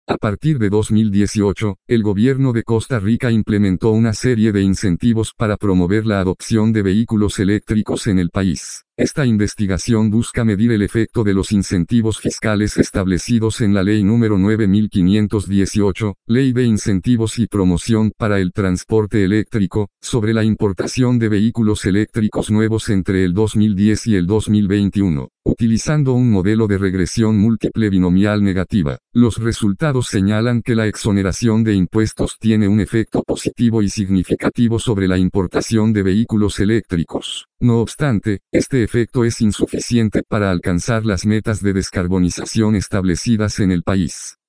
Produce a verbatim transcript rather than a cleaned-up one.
A partir de dos mil dieciocho, el gobierno de Costa Rica implementó una serie de incentivos para promover la adopción de vehículos eléctricos en el país. Esta investigación busca medir el efecto de los incentivos fiscales establecidos en la Ley número nueve mil quinientos dieciocho, Ley de Incentivos y Promoción para el Transporte Eléctrico, sobre la importación de vehículos eléctricos nuevos entre el dos mil diez y el dos mil veintiuno. Utilizando un modelo de regresión múltiple binomial negativa, los resultados señalan que la exoneración de impuestos tiene un efecto positivo y significativo sobre la importación de vehículos eléctricos. No obstante, este efecto es insuficiente para alcanzar las metas de descarbonización establecidas en el país.